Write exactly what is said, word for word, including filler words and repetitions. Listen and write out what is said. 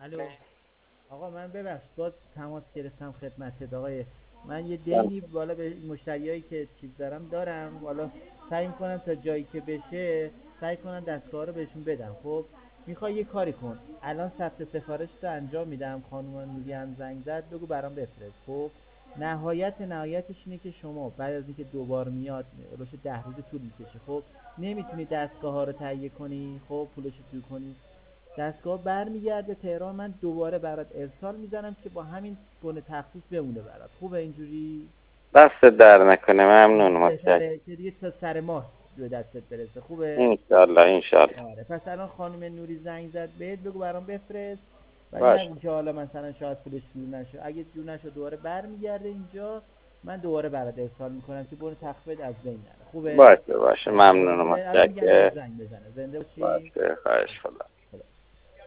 الو. آقا من ببخشید باز تماس گرفتم خدمتت آقای، من یه دینی بالا به مشتریایی که چیز دارم دارم، حالا سعی میکنم تا جایی که بشه سعی کنم دستگاه رو بهشون بدم. خب میخوای یه کاری کن، الان ثبت سفارش رو انجام میدم، خانم نوری هم زنگ زد، بگو برام بفرست. خب نهایت نهایتش اینه که شما بعد از اینکه دوبار میاد روش ده روز طول میکشه، خب نمیتونی دستگاه ها رو تهیه کنی، خب پولش رو جور کنی، دستگاه برمیگرده تهران، من دوباره برات ارسال میزنم که با همین بن تخفیف بمونه برات. خوبه اینجوری؟ دست در نکنه، ممنون، متشکرم. بهتره که دیگه تا سر ماه به دستت برسه. خوبه؟ انشالله انشالله. آره پس الان خانم نوری زنگ زد بهت، بگو برام بفرست، ولی باش نگو که حالا مثلا شاید پولش جور نشه، اگه جور نشه دوباره برمیگرده اینجا، من دوباره برات ارسال میکنم که بن تخفیف از بین نره. خوبه؟ باشه باشه، آره ممنون و قربونت. الان میگم بهت متشکرم. زنگ بزنه. زنده باشی. باشه، خواهش خدا.